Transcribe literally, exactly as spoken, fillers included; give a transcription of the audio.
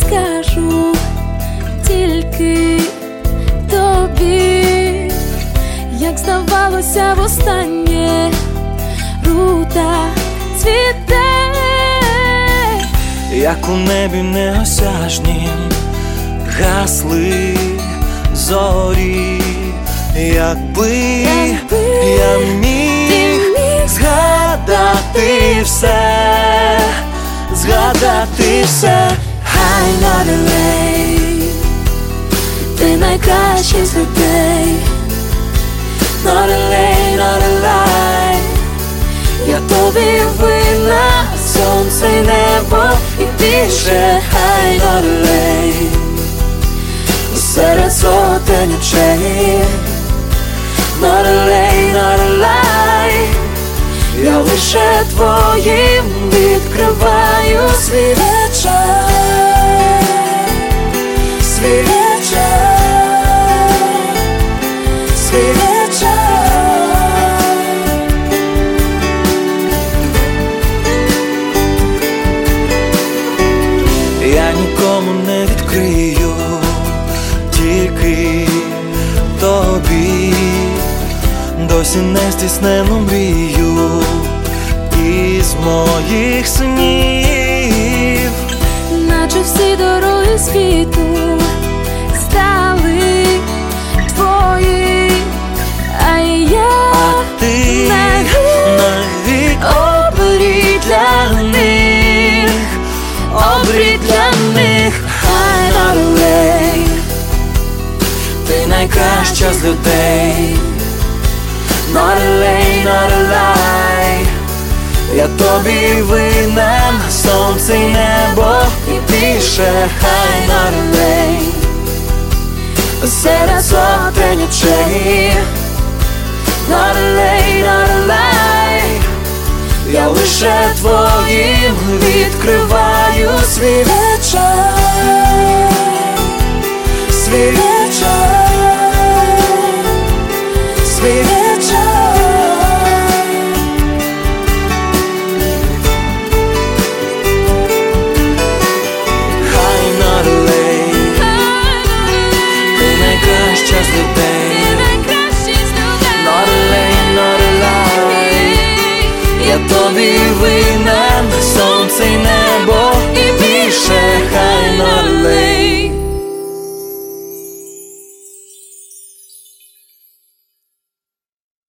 скажу тільки тобі, як здавалося востаннє, рута цвіте, як у небі неосяжнім гасли зорі. Якби, Якби я міг, міг згадати все, згадати все. Хай not late, ти найкращий з людей. Not late, not lie, я тобі винна, сонце й небо і більше. Хай not late, серед сотень очей. Not late, not lie, я лише твоїм відкриваю свій вечір, свій вечір, свій вечір. Я нікому не відкрию, тільки тобі, досі не здійснену мрію із моїх снів. Наче всі дороги світу стали твої, а я а ти навік обрій для них, обрій для них. Хай not late, ти найкраща з людей. not late, not lie, я тобі винен, сонце й небо і більше. хай not late, серед сотень очей. Not late, not lie, я лише твоїм відкриваю свій вечір, свій вечір, свій вечір. Хай not late, ти найкраща з людей. Not late, not lie, я тобі винен,